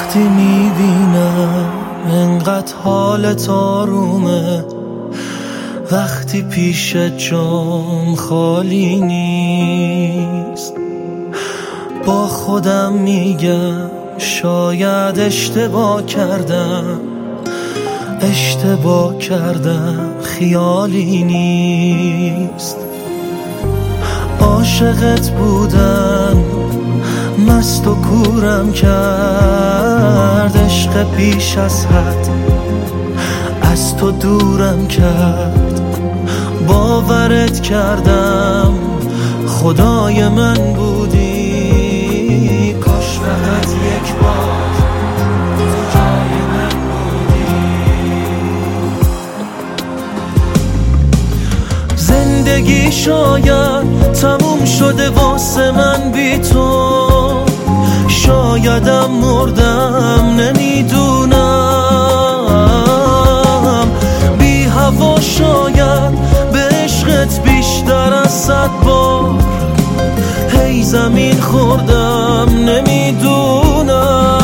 وقتی میبینم انقدر حالت آرومه، وقتی پیش جام خالی نیست، با خودم میگم شاید اشتباه کردم خیالی نیست. عاشقت بودن مست و کورم کرد، عشق بیش از حد از تو دورم کرد. باورت کردم خدای من بودی، کاش فقط یک بار تو جای من بودی. زندگی شاید تموم شده واسه من بی تو، شایدم مردم نمیدونم. بی هوا شاید به عشقت بیشتر از 100 بار هی زمین خوردم نمیدونم.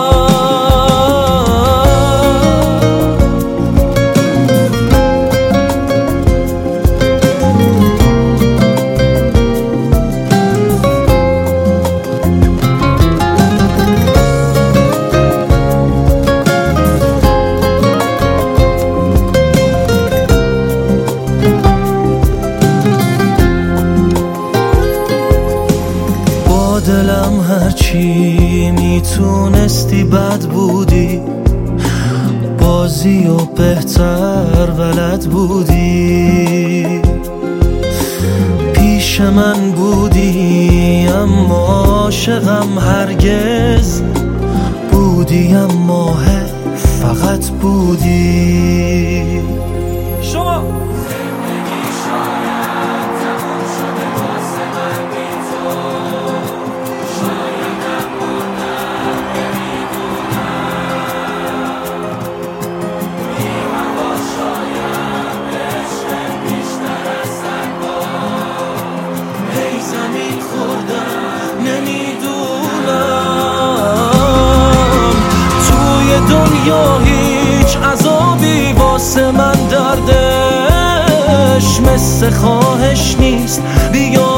دلم هرچی میتونستی بد بودی، بازی و بهتر بلد بودی. پیش من بودی اما عاشقم هرگز بودی، اما فقط بودی. شما دنیا هیچ عذابی واسه من دردش مثل خواهش نیست. بیا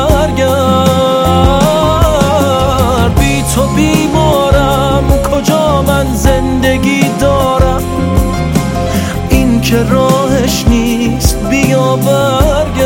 برگرد، بی تو بیمارم، کجا من زندگی دارم؟ این که راهش نیست. بیا برگرد.